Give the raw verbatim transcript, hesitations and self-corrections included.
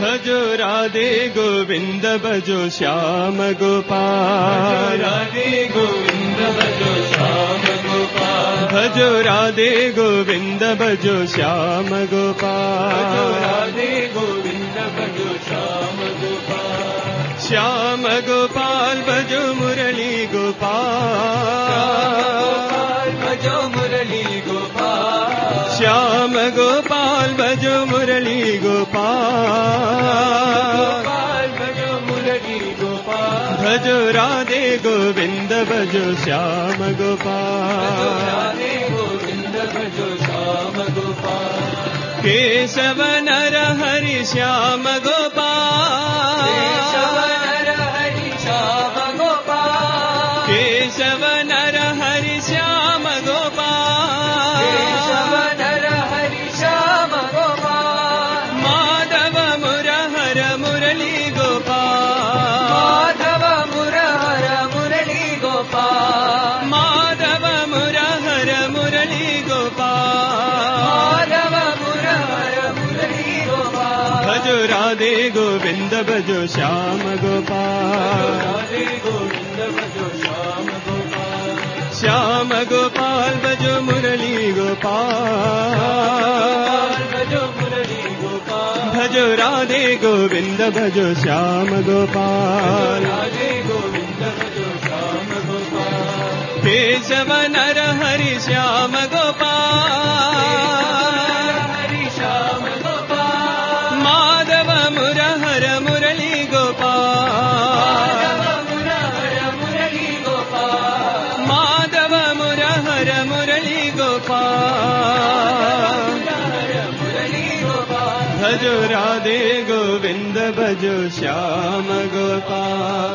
भजो राधे गोविंद भजो श्याम गोपाल राधे गोविंद भजो श्याम गोपाल भजो राधे गोविंद भजो श्याम गोपाल राधे गोविंद भजो श्याम गोपाल श्याम गोपाल भजो मुरली गोपाल भजो मुरली गोपाल श्याम गोपाल भजो मुरली गोपाल भजो मुरली गोपाल भजो राधे गोविंद भजो श्याम गोपाल राधे गोविंद भजो श्याम गोपाल केशव नर हरि श्याम गोपाल केशव नर हरि श्याम गोपाल केशव नर हरि श्याम गोपाल केशव नर हरि श्याम गोपाल माधव मुरहर मुरली गोपाल माधव मुरहर मुरली गोपाल माधव मुरहर मुरली गोपाल माधव मुरहर मुरली गोपाल भजो राधे गोविंद भजो श्याम गोपाल राधे गोविंद भजो श्याम गोपाल श्याम गोपाल भजो मुरली गोपाल भजो मुरली गोपाल भजो राधे गोविंद भजो श्याम गोपाल राधे गोविंद भजो श्याम गोपाल केशव नर हरि श्याम गोपाल हरि श्याम गोपाल माधव मुरहर मुरली गोपाल मुरहर मुरली गोपाल माधव मुरहर मुरली गोपाल मुरली गोपाल भजो राधे गोविंद भजो श्याम गोपाल